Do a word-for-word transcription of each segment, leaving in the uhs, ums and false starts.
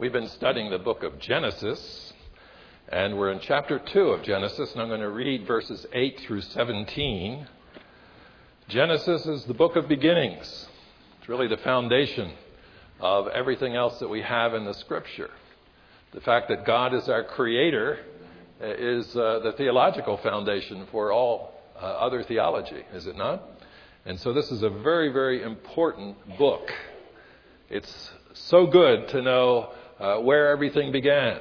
We've been studying the book of Genesis, and we're in chapter two of Genesis, and I'm going to read verses eight through seventeen. Genesis is the book of beginnings. It's really the foundation of everything else that we have in the Scripture. The fact that God is our creator is uh, the theological foundation for all uh, other theology, is it not? And so this is a very, very important book. It's so good to know uh, where everything began.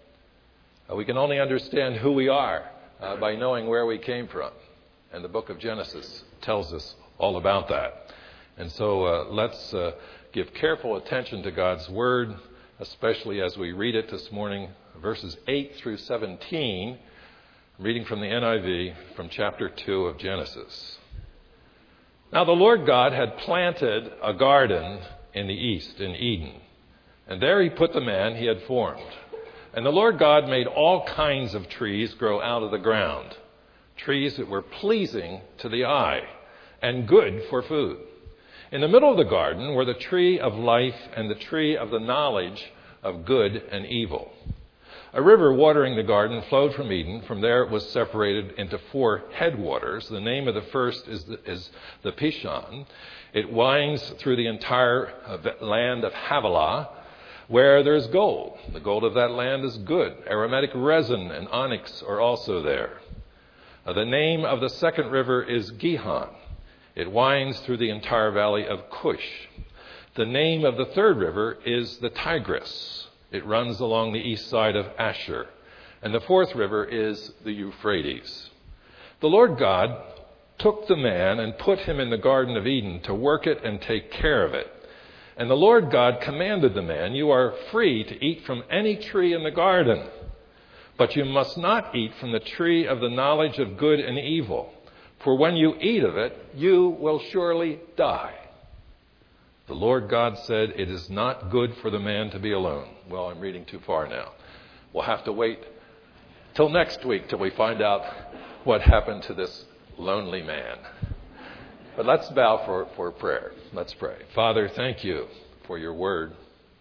Uh, we can only understand who we are uh, by knowing where we came from. And the book of Genesis tells us all about that. And so uh, let's uh, give careful attention to God's Word, especially as we read it this morning, verses eight through seventeen, reading from the N I V from chapter two of Genesis. Now the Lord God had planted a garden in the east, in Eden, and there he put the man he had formed. And the Lord God made all kinds of trees grow out of the ground, trees that were pleasing to the eye and good for food. In the middle of the garden were the tree of life and the tree of the knowledge of good and evil. A river watering the garden flowed from Eden. From there it was separated into four headwaters. The name of the first is the, is the Pishon. It winds through the entire land of Havilah, where there is gold. The gold of that land is good. Aromatic resin and onyx are also there. Uh, the name of the second river is Gihon. It winds through the entire valley of Cush. The name of the third river is the Tigris. It runs along the east side of Ashur. And the fourth river is the Euphrates. The Lord God took the man and put him in the Garden of Eden to work it and take care of it. And the Lord God commanded the man, "You are free to eat from any tree in the garden, but you must not eat from the tree of the knowledge of good and evil. For when you eat of it, you will surely die." The Lord God said, "It is not good for the man to be alone." Well, I'm reading too far now. We'll have to wait till next week till we find out what happened to this lonely man. But let's bow for, for prayer. Let's pray. Father, thank you for your word.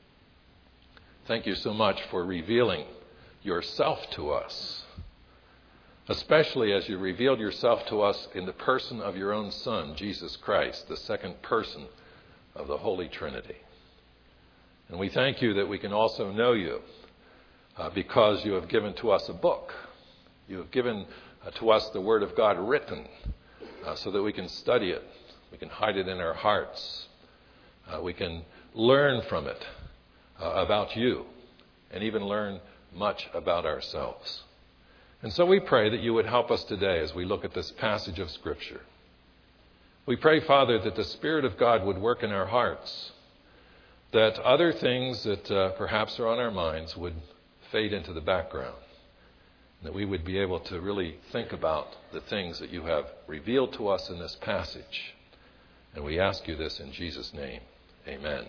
Thank you so much for revealing yourself to us, especially as you revealed yourself to us in the person of your own Son, Jesus Christ, the second person of the Holy Trinity. And we thank you that we can also know you uh, because you have given to us a book. You have given uh, to us the Word of God written uh, so that we can study it. We can hide it in our hearts. Uh, we can learn from it uh, about you and even learn much about ourselves. And so we pray that you would help us today as we look at this passage of Scripture. We pray, Father, that the Spirit of God would work in our hearts, that other things that uh, perhaps are on our minds would fade into the background, that we would be able to really think about the things that you have revealed to us in this passage. And we ask you this in Jesus' name. Amen.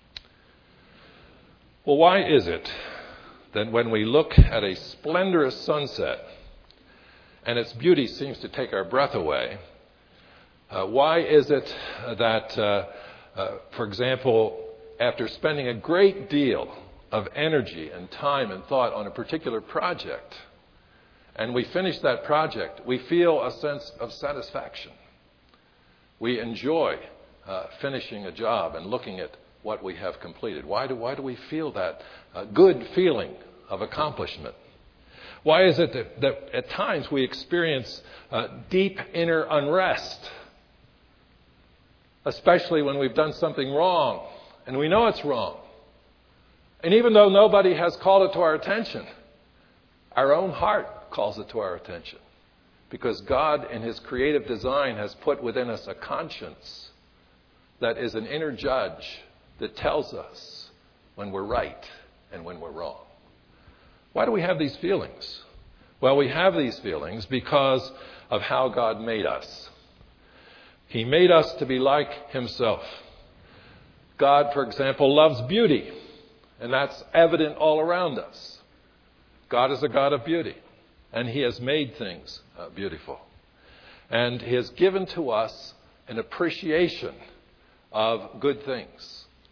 Well, why is it that when we look at a splendorous sunset and its beauty seems to take our breath away, Uh, why is it that, uh, uh, for example, after spending a great deal of energy and time and thought on a particular project, and we finish that project, we feel a sense of satisfaction? We enjoy uh, finishing a job and looking at what we have completed. Why do, why do we feel that uh, good feeling of accomplishment? Why is it that, that at times we experience uh, deep inner unrest, especially when we've done something wrong and we know it's wrong? And even though nobody has called it to our attention, our own heart calls it to our attention, because God in his creative design has put within us a conscience that is an inner judge that tells us when we're right and when we're wrong. Why do we have these feelings? Well, we have these feelings because of how God made us. He made us to be like himself. God, for example, loves beauty, and that's evident all around us. God is a God of beauty, and he has made things uh, beautiful. And he has given to us an appreciation of good things.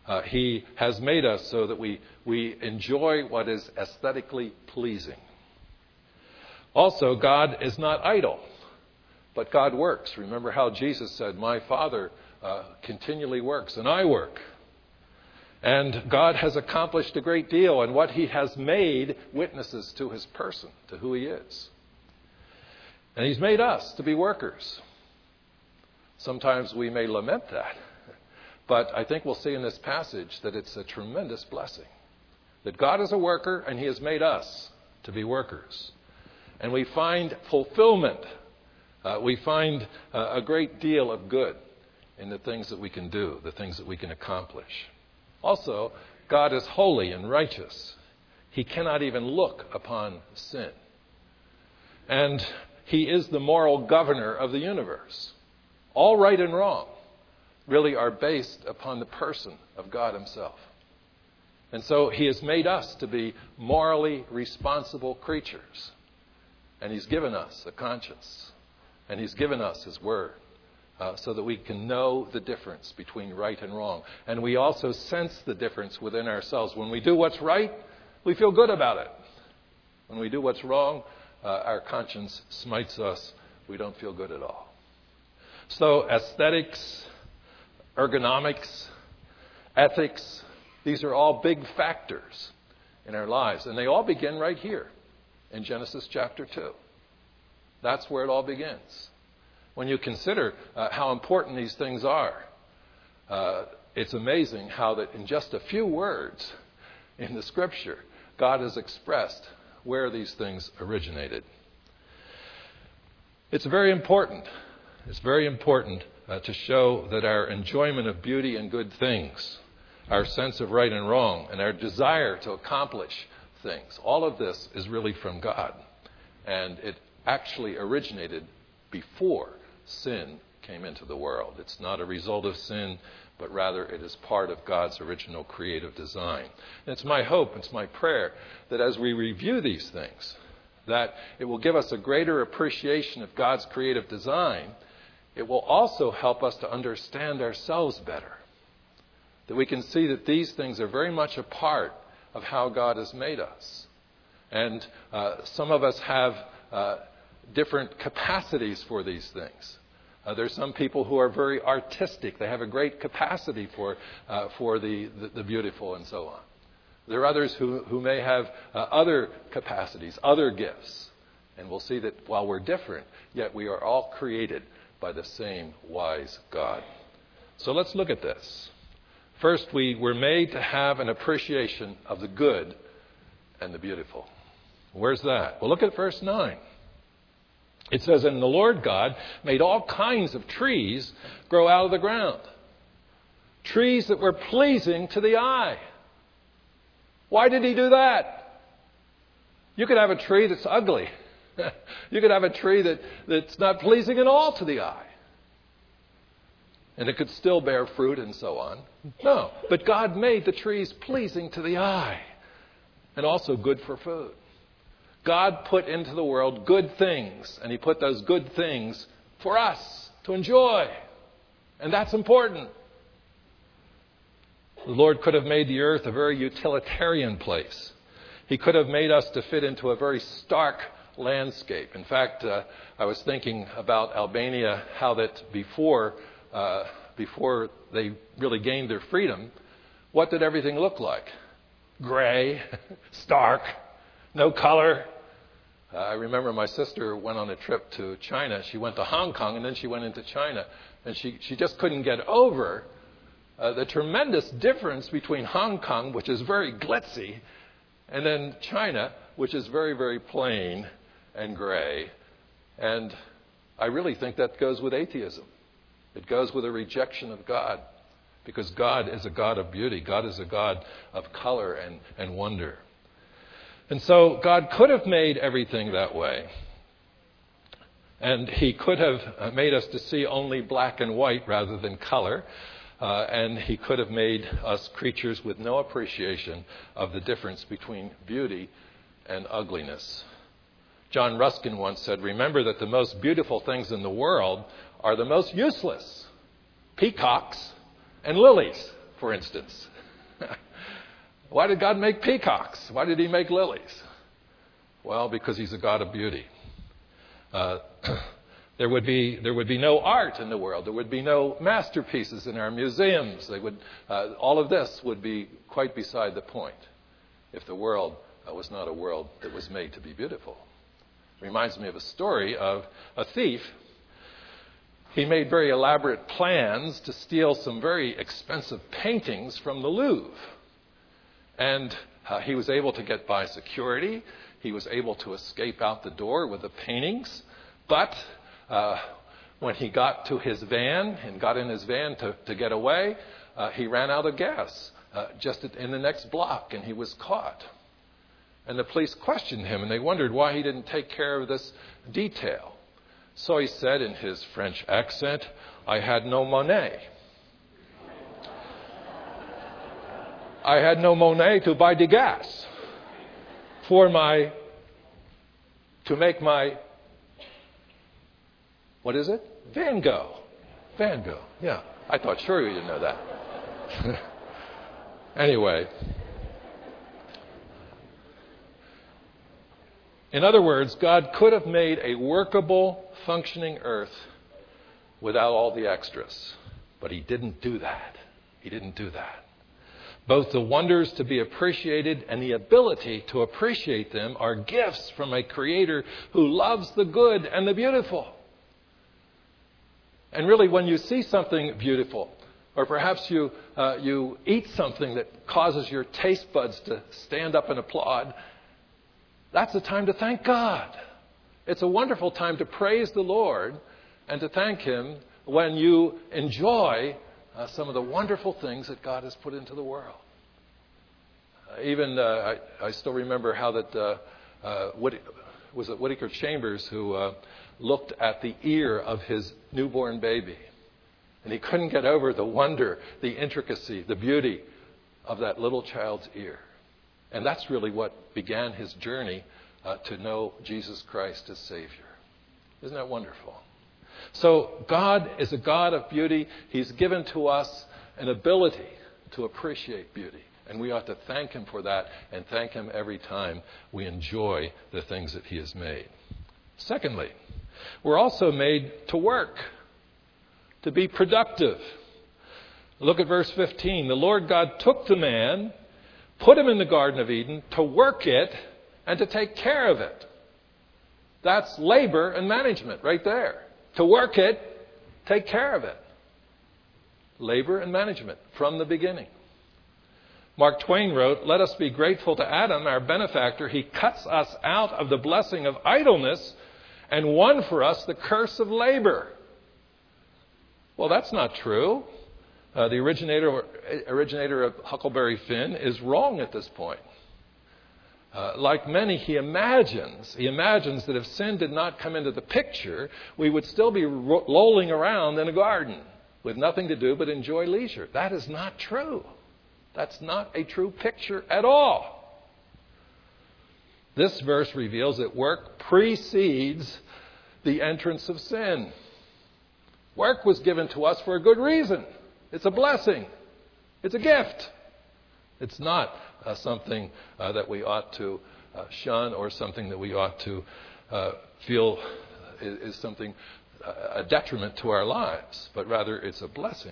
Uh, he has made us so that we, we enjoy what is aesthetically pleasing. Also, God is not idle, but God works. Remember how Jesus said, my Father uh, continually works, and I work. And God has accomplished a great deal, and what he has made witnesses to his person, to who he is. And he's made us to be workers. Sometimes we may lament that, but I think we'll see in this passage that it's a tremendous blessing. That God is a worker, and he has made us to be workers. And we find fulfillment. Uh, we find uh, a great deal of good in the things that we can do, the things that we can accomplish. Also, God is holy and righteous. He cannot even look upon sin. And he is the moral governor of the universe. All right and wrong really are based upon the person of God himself. And so he has made us to be morally responsible creatures. And he's given us a conscience. And he's given us his word uh, so that we can know the difference between right and wrong. And we also sense the difference within ourselves. When we do what's right, we feel good about it. When we do what's wrong, uh, our conscience smites us. We don't feel good at all. So aesthetics, ergonomics, ethics, these are all big factors in our lives. And they all begin right here in Genesis chapter two. That's where it all begins. When you consider uh, how important these things are, uh, it's amazing how that in just a few words in the Scripture, God has expressed where these things originated. It's very important. It's very important uh, to show that our enjoyment of beauty and good things, our sense of right and wrong, and our desire to accomplish things, all of this is really from God. And it actually originated before sin came into the world. It's not a result of sin, but rather it is part of God's original creative design. And it's my hope, it's my prayer, that as we review these things, that it will give us a greater appreciation of God's creative design. It will also help us to understand ourselves better. That we can see that these things are very much a part of how God has made us. And uh, some of us have uh, different capacities for these things. Uh, there's some people who are very artistic. They have a great capacity for uh, for the, the, the beautiful and so on. There are others who, who may have uh, other capacities, other gifts. And we'll see that while we're different, yet we are all created by the same wise God. So let's look at this. First, we were made to have an appreciation of the good and the beautiful. Where's that? Well, look at verse nine. It says, and the Lord God made all kinds of trees grow out of the ground. Trees that were pleasing to the eye. Why did he do that? You could have a tree that's ugly. You could have a tree that, that's not pleasing at all to the eye. And it could still bear fruit and so on. No, but God made the trees pleasing to the eye and also good for food. God put into the world good things, and he put those good things for us to enjoy. And that's important. The Lord could have made the earth a very utilitarian place. He could have made us to fit into a very stark landscape. In fact, uh, I was thinking about Albania, how that before uh, before they really gained their freedom, what did everything look like? Gray, stark, no color. Uh, I remember my sister went on a trip to China. She went to Hong Kong and then she went into China. And she, she just couldn't get over uh, the tremendous difference between Hong Kong, which is very glitzy, and then China, which is very, very plain and gray. And I really think that goes with atheism. It goes with a rejection of God. Because God is a God of beauty. God is a God of color and, and wonder. And so God could have made everything that way. And he could have made us to see only black and white rather than color. Uh, and he could have made us creatures with no appreciation of the difference between beauty and ugliness. John Ruskin once said, remember that the most beautiful things in the world are the most useless. Peacocks and lilies, for instance. Why did God make peacocks? Why did he make lilies? Well, because he's a God of beauty. Uh, there would be there would be no art in the world. There would be no masterpieces in our museums. They would uh, all of this would be quite beside the point if the world uh, was not a world that was made to be beautiful. It reminds me of a story of a thief. He made very elaborate plans to steal some very expensive paintings from the Louvre. And uh, he was able to get by security. He was able to escape out the door with the paintings. But uh, when he got to his van and got in his van to, to get away, uh, he ran out of gas uh, just in the next block, and he was caught. And the police questioned him, and they wondered why he didn't take care of this detail. So he said in his French accent, "I had no money. I had no money to buy the gas for my, to make my, what is it? Van Gogh. Van Gogh, yeah. I thought sure you didn't know that. Anyway. In other words, God could have made a workable, functioning earth without all the extras. But he didn't do that. He didn't do that. Both the wonders to be appreciated and the ability to appreciate them are gifts from a Creator who loves the good and the beautiful. And really, when you see something beautiful, or perhaps you uh, you eat something that causes your taste buds to stand up and applaud, that's a time to thank God. It's a wonderful time to praise the Lord and to thank Him when you enjoy uh, some of the wonderful things that God has put into the world. Uh, even, uh, I, I still remember how that, uh, uh, Whitt- was it Whittaker Chambers who uh, looked at the ear of his newborn baby. And he couldn't get over the wonder, the intricacy, the beauty of that little child's ear. And that's really what began his journey uh, to know Jesus Christ as Savior. Isn't that wonderful? So God is a God of beauty. He's given to us an ability to appreciate beauty. And we ought to thank Him for that and thank Him every time we enjoy the things that He has made. Secondly, we're also made to work, to be productive. Look at verse fifteen. The Lord God took the man, put him in the Garden of Eden to work it and to take care of it. That's labor and management right there. To work it, take care of it. Labor and management from the beginning. Mark Twain wrote, "Let us be grateful to Adam, our benefactor. He cuts us out of the blessing of idleness and won for us the curse of labor." Well, that's not true. Uh, the originator originator of Huckleberry Finn is wrong at this point. Uh, like many, he imagines he imagines that if sin did not come into the picture, we would still be ro- lolling around in a garden with nothing to do but enjoy leisure. That is not true. That's not a true picture at all. This verse reveals that work precedes the entrance of sin. Work was given to us for a good reason. It's a blessing. It's a gift. It's not uh, something uh, that we ought to uh, shun or something that we ought to uh, feel is, is something, uh, a detriment to our lives, but rather it's a blessing.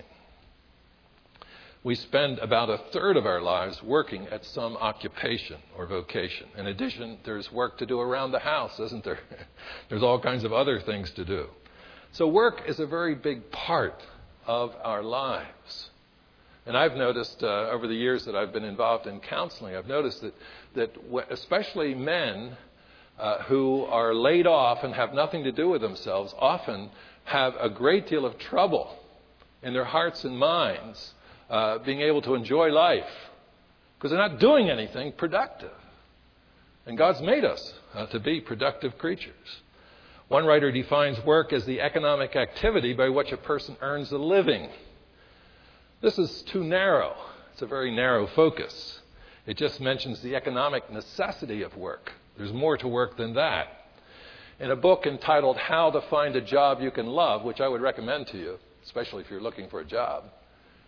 We spend about a third of our lives working at some occupation or vocation. In addition, there's work to do around the house, isn't there? There's all kinds of other things to do. So work is a very big part of our lives. And I've noticed uh, over the years that I've been involved in counseling, I've noticed that, that w- especially men uh, who are laid off and have nothing to do with themselves often have a great deal of trouble in their hearts and minds uh, being able to enjoy life because they're not doing anything productive. And God's made us uh, to be productive creatures. One writer defines work as the economic activity by which a person earns a living. This is too narrow. It's a very narrow focus. It just mentions the economic necessity of work. There's more to work than that. In a book entitled How to Find a Job You Can Love, which I would recommend to you, especially if you're looking for a job,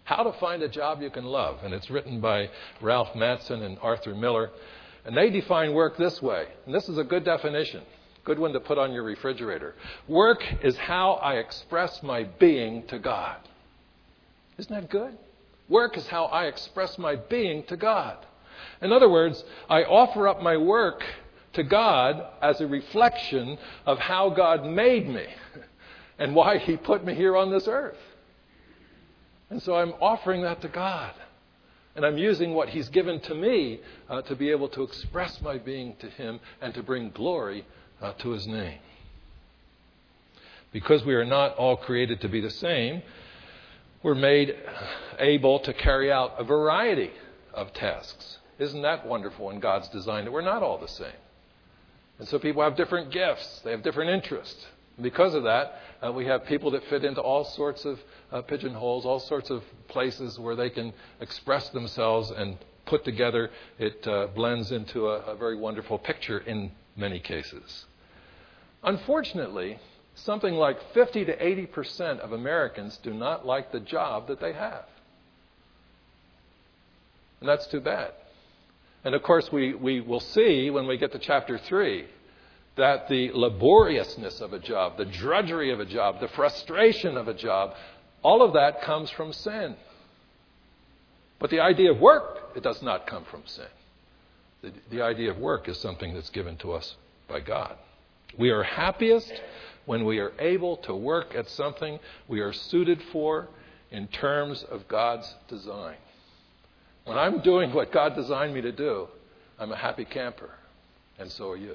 How to Find a Job You Can Love. And it's written by Ralph Mattson and Arthur Miller. And they define work this way. And this is a good definition. Good one to put on your refrigerator. Work is how I express my being to God. Isn't that good? Work is how I express my being to God. In other words, I offer up my work to God as a reflection of how God made me and why He put me here on this earth. And so I'm offering that to God. And I'm using what He's given to me uh, to be able to express my being to Him and to bring glory uh, to His name. Because we are not all created to be the same, we're made able to carry out a variety of tasks. Isn't that wonderful in God's design that we're not all the same? And so people have different gifts. They have different interests. And because of that, uh, we have people that fit into all sorts of uh, pigeonholes, all sorts of places where they can express themselves and put together. It uh, blends into a, a very wonderful picture in many cases. Unfortunately, something like fifty to eighty percent of Americans do not like the job that they have. And that's too bad. And of course, we, we will see when we get to chapter three that the laboriousness of a job, the drudgery of a job, the frustration of a job, all of that comes from sin. But the idea of work, it does not come from sin. The, the idea of work is something that's given to us by God. We are happiest when we are able to work at something we are suited for in terms of God's design. When I'm doing what God designed me to do, I'm a happy camper, and so are you.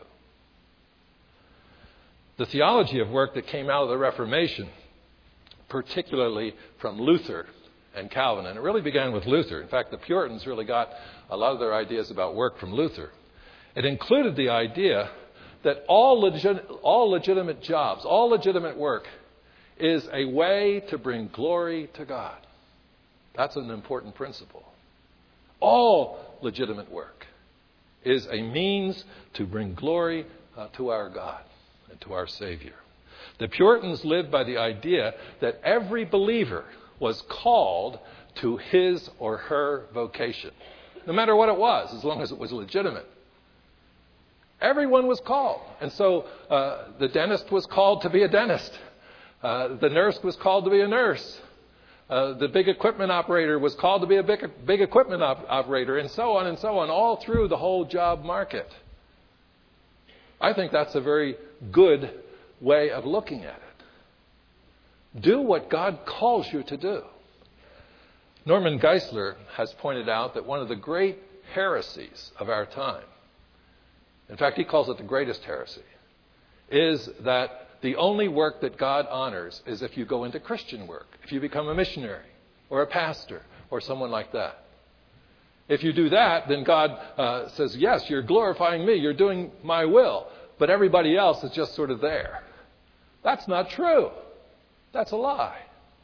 The theology of work that came out of the Reformation, particularly from Luther and Calvin, and it really began with Luther. In fact, the Puritans really got a lot of their ideas about work from Luther. It included the idea that all, legit, all legitimate jobs, all legitimate work is a way to bring glory to God. That's an important principle. All legitimate work is a means to bring glory uh, to our God and to our Savior. The Puritans lived by the idea that every believer was called to his or her vocation, no matter what it was, as long as it was legitimate. Everyone was called. And so uh, the dentist was called to be a dentist. Uh, the nurse was called to be a nurse. Uh, the big equipment operator was called to be a big, big equipment op- operator, and so on and so on, all through the whole job market. I think that's a very good way of looking at it. Do what God calls you to do. Norman Geisler has pointed out that one of the great heresies of our time, in fact, he calls it the greatest heresy, is that the only work that God honors is if you go into Christian work, if you become a missionary or a pastor or someone like that. If you do that, then God uh, says, yes, you're glorifying me, you're doing my will, but everybody else is just sort of there. That's not true. That's a lie.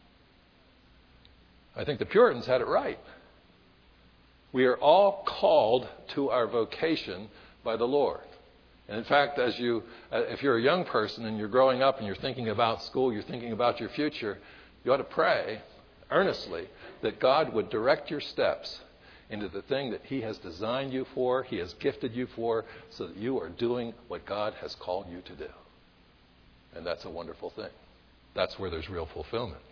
I think the Puritans had it right. We are all called to our vocation by the Lord. And in fact, as you, uh, if you're a young person and you're growing up and you're thinking about school, you're thinking about your future, you ought to pray earnestly that God would direct your steps into the thing that He has designed you for, He has gifted you for, so that you are doing what God has called you to do. And that's a wonderful thing. That's where there's real fulfillment.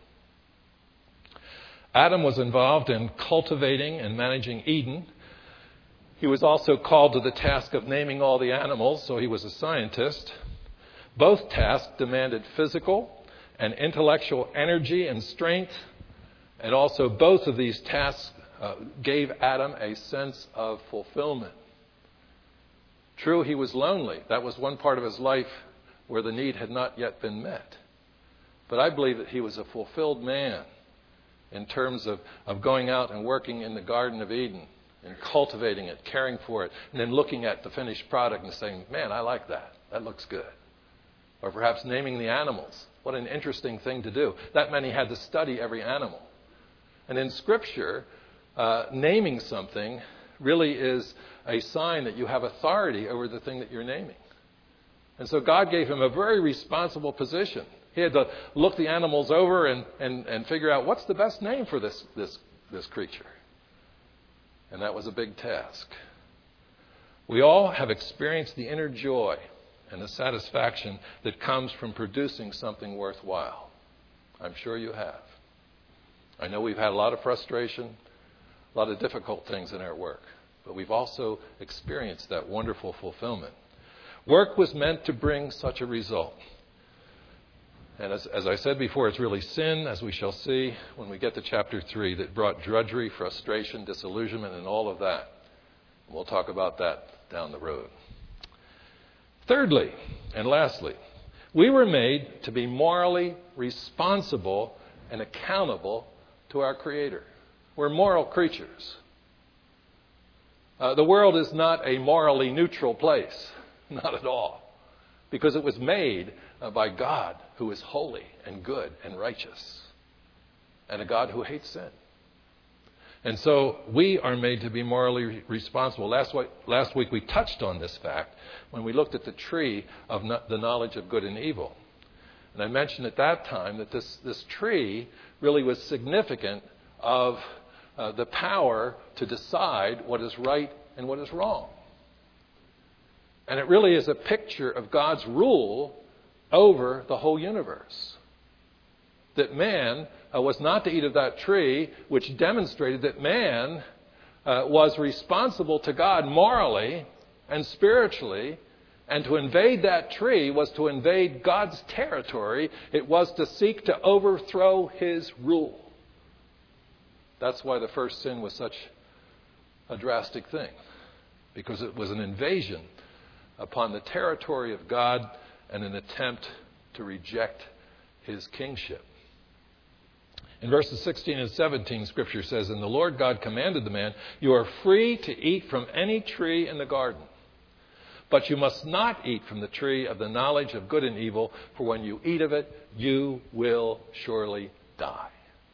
Adam was involved in cultivating and managing Eden. He was also called to the task of naming all the animals, so he was a scientist. Both tasks demanded physical and intellectual energy and strength, and also both of these tasks uh, gave Adam a sense of fulfillment. True, he was lonely. That was one part of his life where the need had not yet been met. But I believe that he was a fulfilled man in terms of, of going out and working in the Garden of Eden and cultivating it, caring for it, and then looking at the finished product and saying, man, I like that. That looks good. Or perhaps naming the animals. What an interesting thing to do. That meant he had to study every animal. And in Scripture, uh, naming something really is a sign that you have authority over the thing that you're naming. And so God gave him a very responsible position. He had to look the animals over and, and, and figure out what's the best name for this, this this creature. And that was a big task. We all have experienced the inner joy and the satisfaction that comes from producing something worthwhile. I'm sure you have. I know we've had a lot of frustration, a lot of difficult things in our work, but we've also experienced that wonderful fulfillment. Work was meant to bring such a result. And as, as I said before, it's really sin, as we shall see when we get to chapter three, that brought drudgery, frustration, disillusionment, and all of that. We'll talk about that down the road. Thirdly, and lastly, we were made to be morally responsible and accountable to our Creator. We're moral creatures. Uh, the world is not a morally neutral place. Not at all. Because it was made uh, by God, who is holy and good and righteous. And a God who hates sin. And so we are made to be morally responsible. Last week, last week we touched on this fact when we looked at the tree of no, the knowledge of good and evil. And I mentioned at that time that this, this tree really was significant of uh, the power to decide what is right and what is wrong. And it really is a picture of God's rule over the whole universe. That man uh, was not to eat of that tree, which demonstrated that man uh, was responsible to God morally and spiritually. And to invade that tree was to invade God's territory. It was to seek to overthrow His rule. That's why the first sin was such a drastic thing. Because it was an invasion upon the territory of God and an attempt to reject His kingship. In verses sixteen and seventeen, Scripture says, "And the Lord God commanded the man, 'You are free to eat from any tree in the garden. But you must not eat from the tree of the knowledge of good and evil, for when you eat of it, you will surely die.'"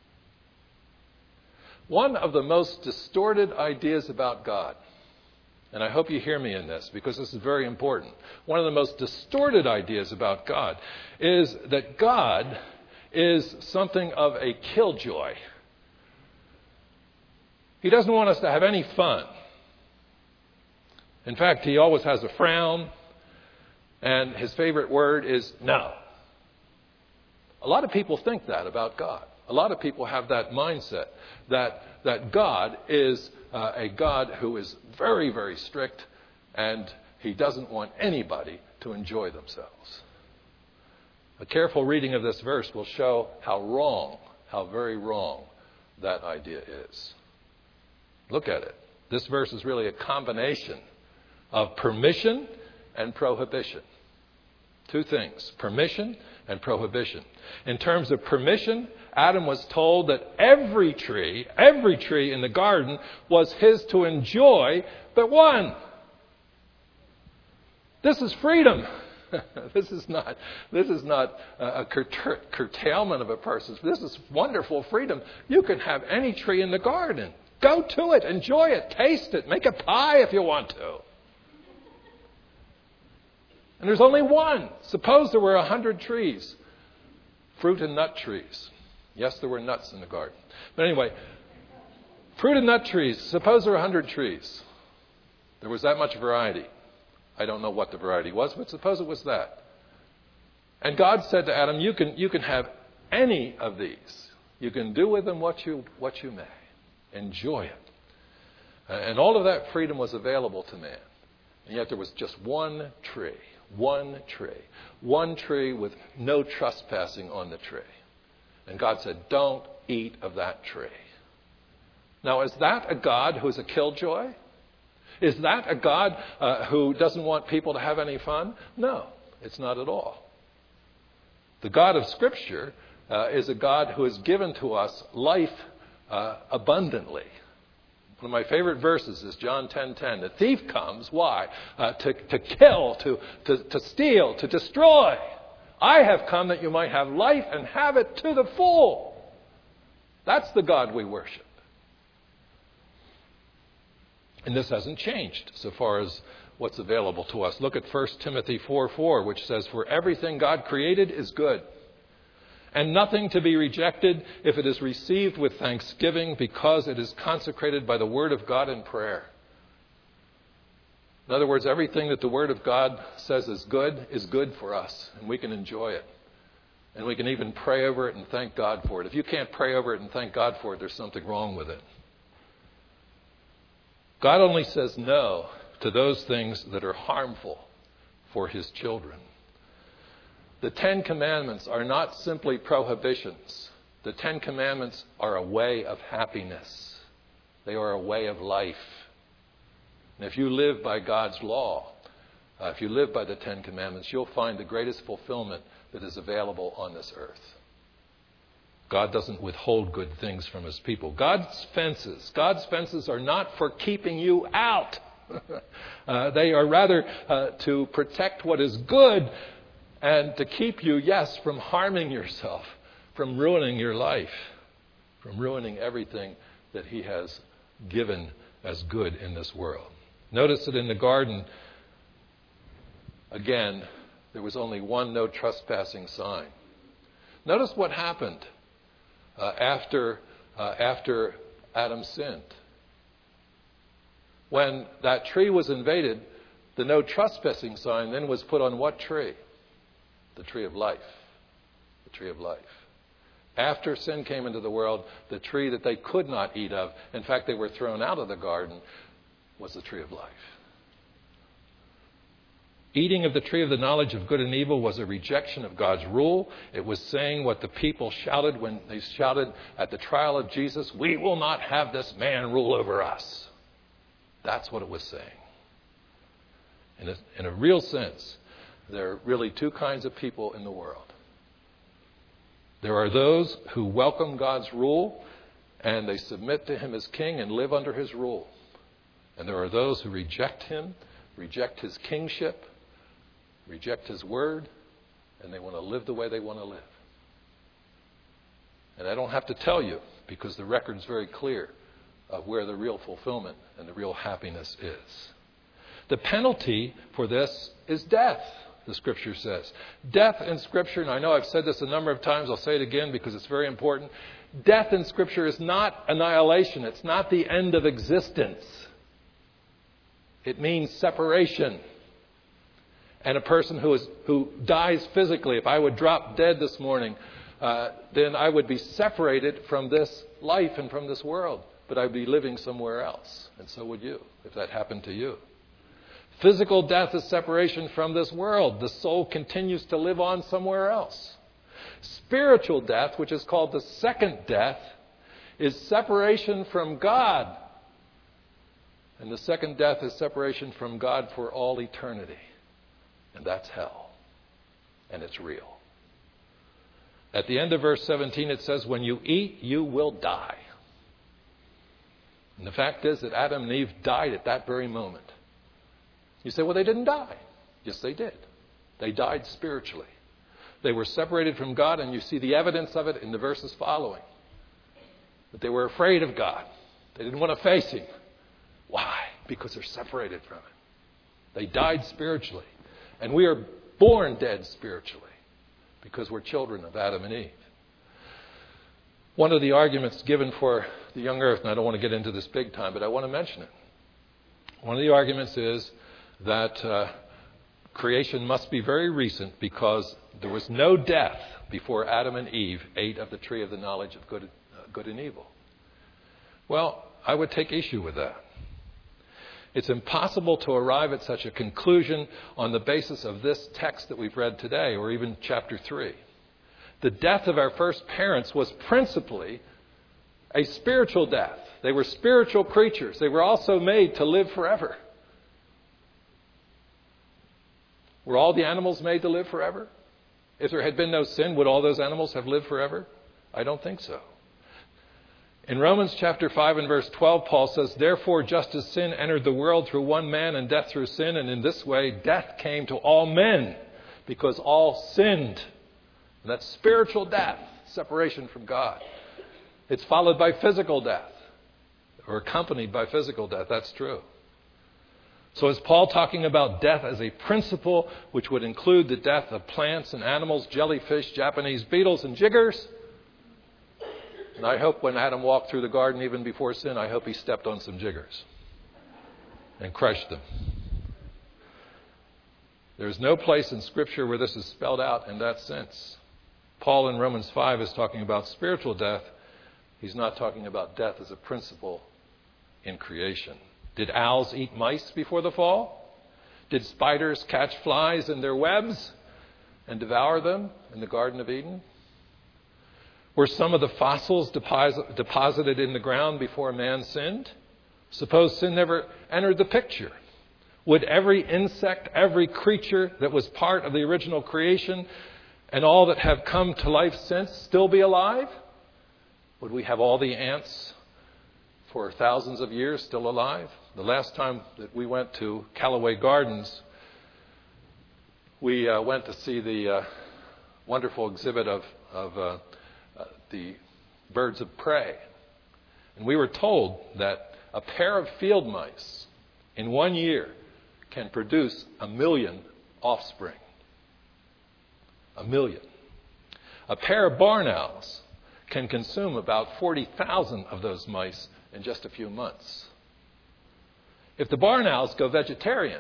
One of the most distorted ideas about God, and I hope you hear me in this because this is very important. One of the most distorted ideas about God is that God is something of a killjoy. He doesn't want us to have any fun. In fact, He always has a frown, and His favorite word is no. A lot of people think that about God. A lot of people have that mindset that, that God is uh, a God who is very, very strict, and He doesn't want anybody to enjoy themselves. A careful reading of this verse will show how wrong, how very wrong that idea is. Look at it. This verse is really a combination of permission and prohibition. Two things, permission and prohibition. In terms of permission, Adam was told that every tree, every tree in the garden was his to enjoy but one. This is freedom. This is not, this is not a curta- curtailment of a person's. This is wonderful freedom. You can have any tree in the garden. Go to it. Enjoy it. Taste it. Make a pie if you want to. And there's only one. Suppose there were a hundred trees. Fruit and nut trees. Yes, there were nuts in the garden. But anyway, fruit and nut trees. Suppose there were a hundred trees. There was that much variety. I don't know what the variety was, but suppose it was that. And God said to Adam, you can, you can have any of these. You can do with them what you, what you may. Enjoy it. And all of that freedom was available to man. And yet there was just one tree. One tree. One tree with no trespassing on the tree. And God said, don't eat of that tree. Now, is that a God who's a killjoy? Is that a God uh, who doesn't want people to have any fun? No, it's not at all. The God of Scripture uh, is a God who has given to us life uh, abundantly. One of my favorite verses is John ten ten. The thief comes, why? Uh, to, to kill, to, to, to steal, to destroy. I have come that you might have life and have it to the full. That's the God we worship. And this hasn't changed so far as what's available to us. Look at First Timothy four four, which says, "For everything God created is good. and nothing to be rejected if it is received with thanksgiving because it is consecrated by the Word of God in prayer. In other words, everything that the Word of God says is good is good for us, and we can enjoy it. And we can even pray over it and thank God for it. If you can't pray over it and thank God for it, there's something wrong with it. God only says no to those things that are harmful for His children. The Ten Commandments are not simply prohibitions. The Ten Commandments are a way of happiness. They are a way of life. And if you live by God's law, uh, if you live by the Ten Commandments, you'll find the greatest fulfillment that is available on this earth. God doesn't withhold good things from His people. God's fences, God's fences are not for keeping you out. uh, they are rather uh, to protect what is good and to keep you, yes, from harming yourself, from ruining your life, from ruining everything that He has given as good in this world. Notice that in the garden, again, there was only one no trespassing sign. Notice what happened uh, after uh, after Adam sinned. When that tree was invaded, the no trespassing sign then was put on what tree? The tree of life. The tree of life. After sin came into the world, the tree that they could not eat of, in fact, they were thrown out of the garden, was the tree of life. Eating of the tree of the knowledge of good and evil was a rejection of God's rule. It was saying what the people shouted when they shouted at the trial of Jesus, "We will not have this man rule over us." That's what it was saying. In a, in a real sense, there are really two kinds of people in the world. There are those who welcome God's rule and they submit to Him as king and live under His rule. And there are those who reject Him, reject His kingship, reject His word, and they want to live the way they want to live. And I don't have to tell you, because the record's very clear of where the real fulfillment and the real happiness is. The penalty for this is death, the Scripture says. Death in Scripture, and I know I've said this a number of times, I'll say it again because it's very important. Death in Scripture is not annihilation. It's not the end of existence. It means separation. And a person who is who dies physically, if I would drop dead this morning, uh, then I would be separated from this life and from this world. But I'd be living somewhere else. And so would you, if that happened to you. Physical death is separation from this world. The soul continues to live on somewhere else. Spiritual death, which is called the second death, is separation from God. And the second death is separation from God for all eternity. And that's hell. And it's real. At the end of verse seventeen, it says, when you eat, you will die. And the fact is that Adam and Eve died at that very moment. You say, well, they didn't die. Yes, they did. They died spiritually. They were separated from God, and you see the evidence of it in the verses following. But they were afraid of God. They didn't want to face Him. Why? Because they're separated from Him. They died spiritually. And we are born dead spiritually because we're children of Adam and Eve. One of the arguments given for the young earth, and I don't want to get into this big time, but I want to mention it. One of the arguments is that uh, creation must be very recent because there was no death before Adam and Eve ate of the tree of the knowledge of good, uh, good and evil. Well, I would take issue with that. It's impossible to arrive at such a conclusion on the basis of this text that we've read today, or even chapter three. The death of our first parents was principally a spiritual death. They were spiritual creatures. They were also made to live forever. Were all the animals made to live forever? If there had been no sin, would all those animals have lived forever? I don't think so. In Romans chapter five and verse twelve, Paul says, therefore, just as sin entered the world through one man and death through sin, and in this way death came to all men because all sinned. And that's spiritual death, separation from God. It's followed by physical death, or accompanied by physical death. That's true. So is Paul talking about death as a principle which would include the death of plants and animals, jellyfish, Japanese beetles, and jiggers? And I hope when Adam walked through the garden even before sin, I hope he stepped on some jiggers and crushed them. There's no place in Scripture where this is spelled out in that sense. Paul in Romans five is talking about spiritual death. He's not talking about death as a principle in creation. Did owls eat mice before the fall? Did spiders catch flies in their webs and devour them in the Garden of Eden? Were some of the fossils deposit, deposited in the ground before man sinned? Suppose sin never entered the picture. Would every insect, every creature that was part of the original creation and all that have come to life since still be alive? Would we have all the ants for thousands of years still alive? The last time that we went to Callaway Gardens, we uh, went to see the uh, wonderful exhibit of, of uh, uh, the birds of prey. And we were told that a pair of field mice in one year can produce a million offspring. A million. A pair of barn owls can consume about forty thousand of those mice in just a few months. If the barn owls go vegetarian,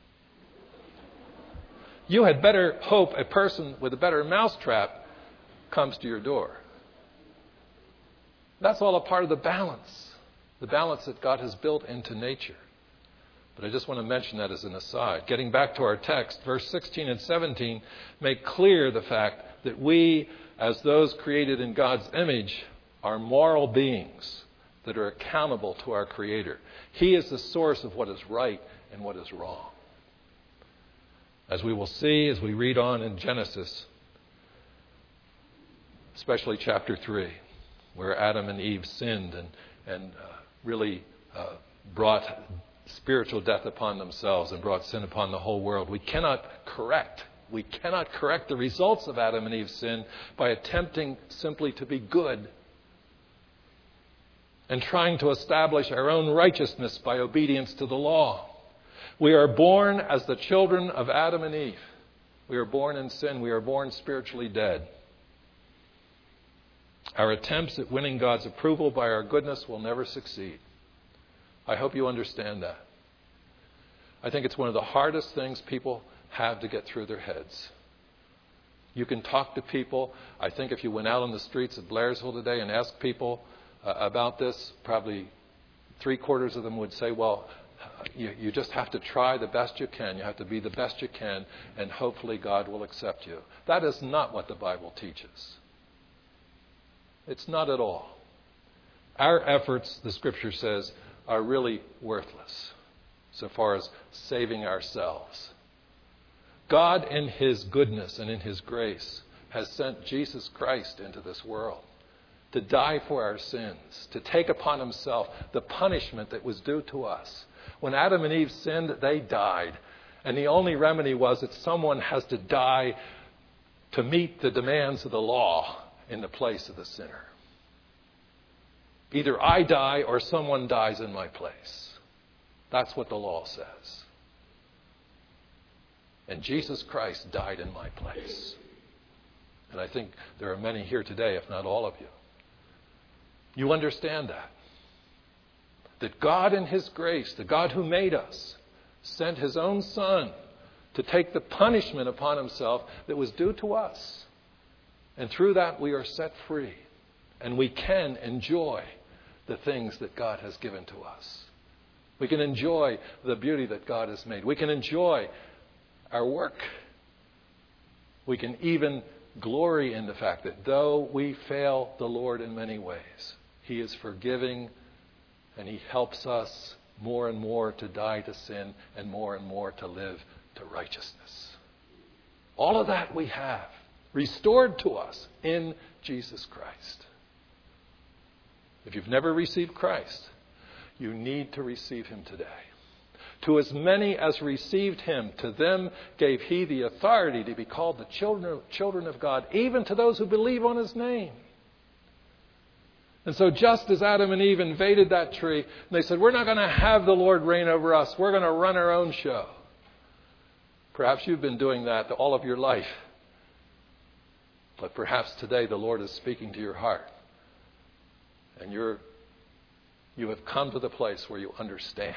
you had better hope a person with a better mousetrap comes to your door. That's all a part of the balance, the balance that God has built into nature. But I just want to mention that as an aside. Getting back to our text, verse sixteen and seventeen make clear the fact that we, as those created in God's image, are moral beings that are accountable to our Creator. He is the source of what is right and what is wrong. As we will see as we read on in Genesis, especially chapter three, where Adam and Eve sinned and, and uh, really uh, brought spiritual death upon themselves and brought sin upon the whole world. We cannot correct. We cannot correct the results of Adam and Eve's sin by attempting simply to be good and trying to establish our own righteousness by obedience to the law. We are born as the children of Adam and Eve. We are born in sin. We are born spiritually dead. Our attempts at winning God's approval by our goodness will never succeed. I hope you understand that. I think it's one of the hardest things people have to get through their heads. You can talk to people. I think if you went out on the streets of Blairsville today and asked people uh, about this, probably three quarters of them would say, well, you, you just have to try the best you can. You have to be the best you can, and hopefully God will accept you. That is not what the Bible teaches. It's not at all. Our efforts, the Scripture says, are really worthless so far as saving ourselves. God, in His goodness and in His grace, has sent Jesus Christ into this world to die for our sins, to take upon Himself the punishment that was due to us. When Adam and Eve sinned, they died. And the only remedy was that someone has to die to meet the demands of the law in the place of the sinner. Either I die or someone dies in my place. That's what the law says. And Jesus Christ died in my place. And I think there are many here today, if not all of you. You understand that. That God in His grace, the God who made us, sent His own Son to take the punishment upon Himself that was due to us. And through that we are set free. And we can enjoy the things that God has given to us. We can enjoy the beauty that God has made. We can enjoy our work. We can even glory in the fact that though we fail the Lord in many ways, He is forgiving and He helps us more and more to die to sin and more and more to live to righteousness. All of that we have restored to us in Jesus Christ. If you've never received Christ, you need to receive Him today. To as many as received Him, to them gave He the authority to be called the children of, children of God, even to those who believe on His name. And so just as Adam and Eve invaded that tree, and they said, we're not going to have the Lord reign over us. We're going to run our own show. Perhaps you've been doing that all of your life. But perhaps today the Lord is speaking to your heart. And you're, you have come to the place where you understand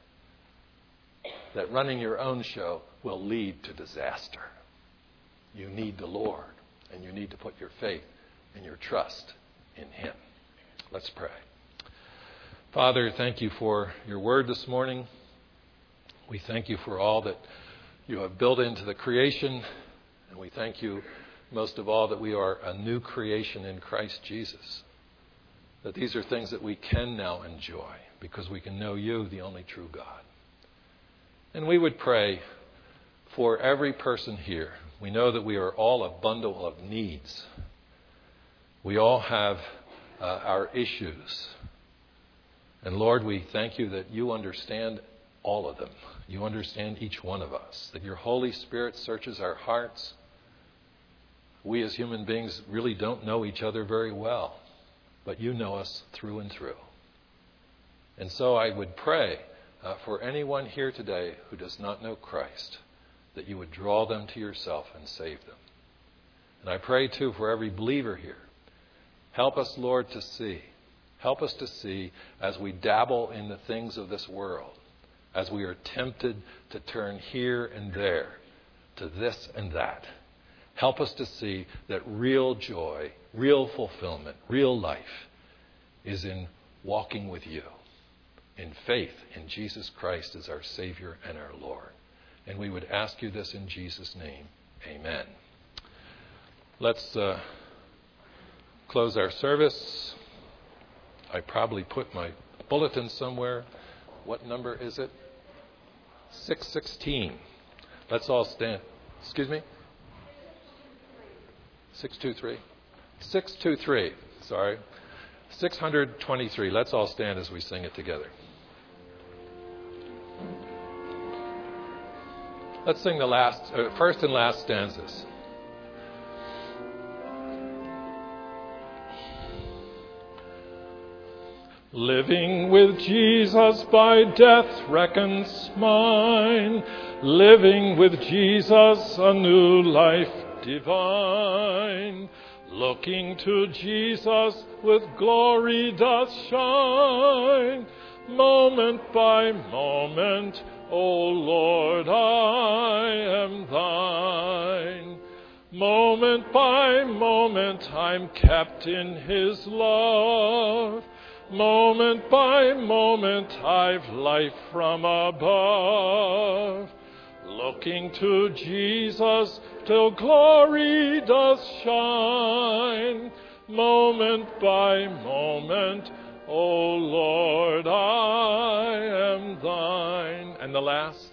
that running your own show will lead to disaster. You need the Lord, and you need to put your faith and your trust in Him. Let's pray. Father, thank you for your word this morning. We thank you for all that you have built into the creation, and we thank you most of all that we are a new creation in Christ Jesus. That these are things that we can now enjoy because we can know you, the only true God. And we would pray for every person here. We know that we are all a bundle of needs. We all have uh, our issues. And Lord, we thank you that you understand all of them. You understand each one of us. That your Holy Spirit searches our hearts. We as human beings really don't know each other very well. But you know us through and through. And so I would pray uh, for anyone here today who does not know Christ, that you would draw them to yourself and save them. And I pray too for every believer here. Help us, Lord, to see. Help us to see as we dabble in the things of this world, as we are tempted to turn here and there, to this and that. Help us to see that real joy, real fulfillment, real life is in walking with you, in faith in Jesus Christ as our Savior and our Lord. And we would ask you this in Jesus' name. Amen. Let's uh, close our service. I probably put my bulletin somewhere. What number is it? six sixteen. Let's all stand. Excuse me? six two three. six two three. Sorry. six twenty-three. Let's all stand as we sing it together. Let's sing the last, uh, first and last stanzas. Living with Jesus by death reckons mine, living with Jesus a new life divine, looking to Jesus with glory doth shine, moment by moment, O Lord, I am thine. Moment by moment I'm kept in his love. Moment by moment I've life from above. Looking to Jesus till glory doth shine. Moment by moment, O Lord, I am thine. And the last.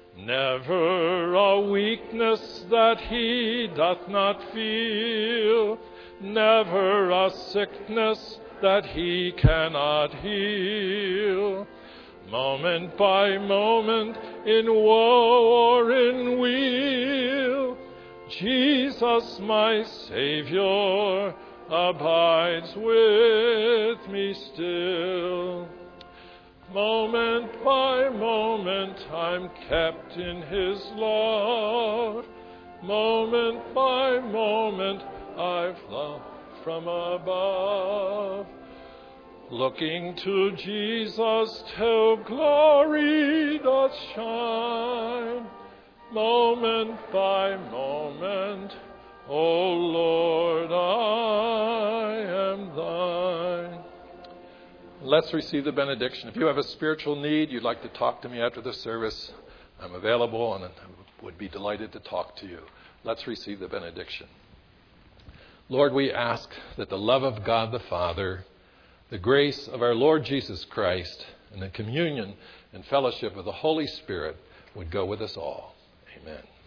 Never a weakness that he doth not feel. Never a sickness that he cannot heal. Moment by moment, in woe or in weal, Jesus, my Savior, abides with me still. Moment by moment, I'm kept in his love. Moment by moment, I've loved from above. Looking to Jesus till glory doth shine. Moment by moment, O Lord, I am thine. Let's receive the benediction. If you have a spiritual need, you'd like to talk to me after the service, I'm available and I would be delighted to talk to you. Let's receive the benediction. Lord, we ask that the love of God the Father, the grace of our Lord Jesus Christ, and the communion and fellowship of the Holy Spirit would go with us all. Amen.